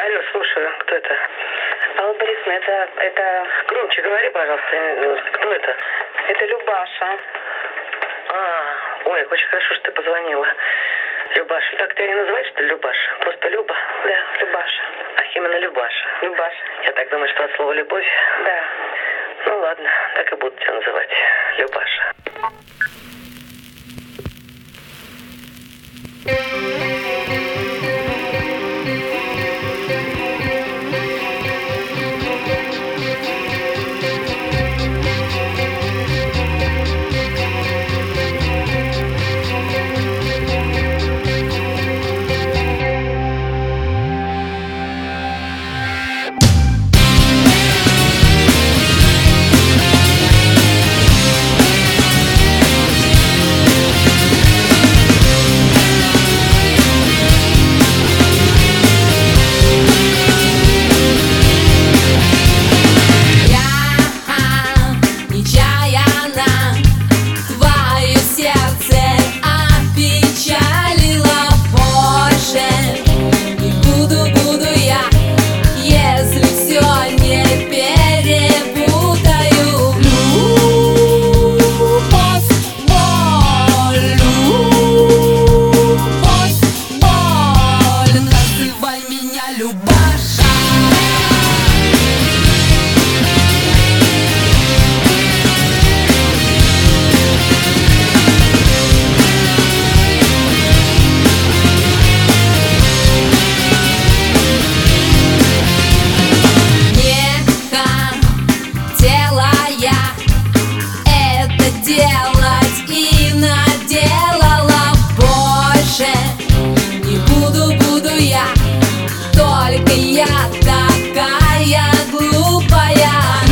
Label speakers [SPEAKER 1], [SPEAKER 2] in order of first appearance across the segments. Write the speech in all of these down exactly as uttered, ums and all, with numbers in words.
[SPEAKER 1] Алло, слушаю, кто это?
[SPEAKER 2] Алла Борисовна, это, это,
[SPEAKER 1] Громче говори, пожалуйста. э, Кто это?
[SPEAKER 2] это Любаша.
[SPEAKER 1] А, ой, очень хорошо, что ты позвонила. Любаша. Так тебя не называют, что ли, Любаша? Просто Люба?
[SPEAKER 2] Да, Любаша.
[SPEAKER 1] Ах, именно Любаша.
[SPEAKER 2] Любаша.
[SPEAKER 1] Я так думаю, что от слова «любовь».
[SPEAKER 2] Да.
[SPEAKER 1] Ну ладно, так и буду тебя называть. Любаша.
[SPEAKER 3] Я такая глупая.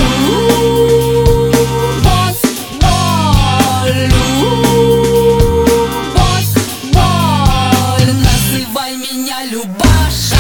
[SPEAKER 3] Любовь, боль, любовь, боль. Называй меня Любаша.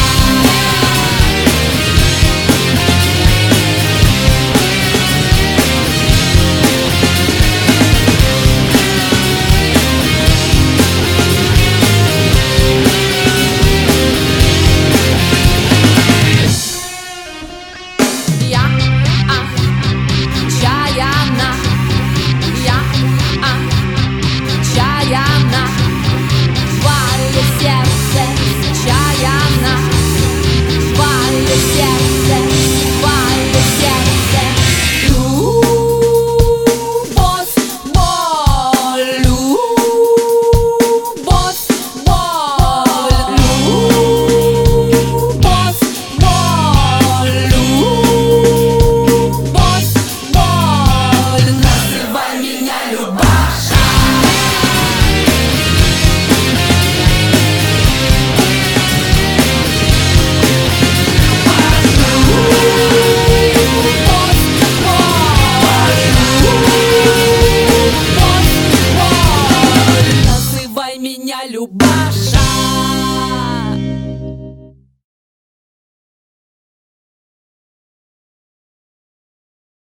[SPEAKER 3] Меня Любаша.